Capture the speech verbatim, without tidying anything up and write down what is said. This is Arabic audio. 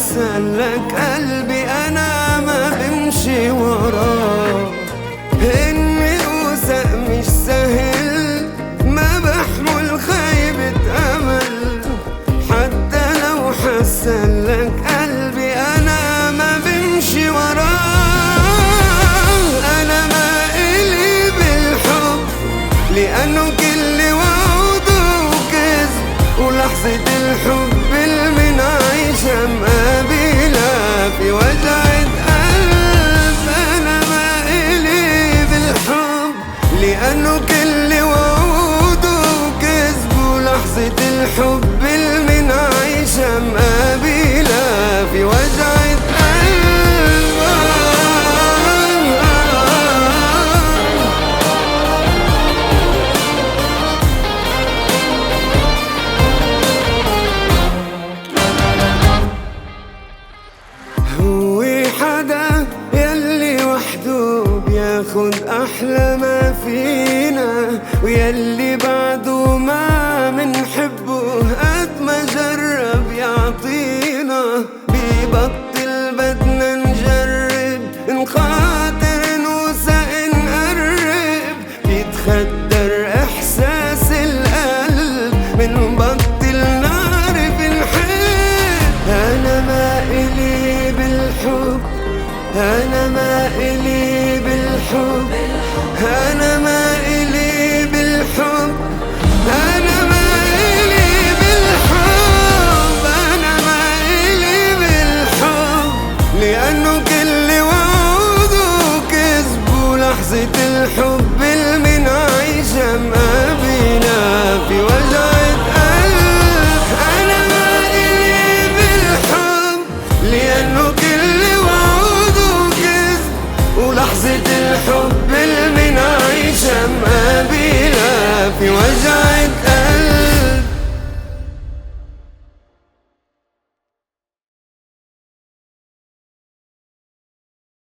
حسن لك قلبي أنا ما بمشي وراه. إني أوثق مش سهل، ما بحمل خيبة أمل، حتى لو حسن لك قلبي أنا ما بمشي وراه. أنا ما إلي بالحب لأنه كل وعده كذب، ولحظة الحب اللي منعيشها مقابلها في وجعة قلب. أنا ما إلي بالحب لأنه كل وعده كذب، ولحظة الحب اللي منعيشها مقابلها في وجعة قلب. هو حدا يلي وحده بياخد أحلى ما فينا، ويلي بعده ما منحبه قد ما جرب يعطينا. بيبطل بدنا نجرب، نخاطر نوثق نقرب، بيتخدر إحساس القلب، منبطل نعرف نحب. أنا ما إلي بالحب، أنا ما إلي بالحب، أنا ما إلي بالحب، أنا ما إلي بالحب، أنا ما إلي بالحب، لأنه كل وعده كذب، ولحظة الحب اللي منعيشها مقابلها في وجعة قلب. أنا ما إلي بالحب لأنه كل وعده كذب، ولحظة الحب اللي منعيشها مقابلها في وجعة قلب.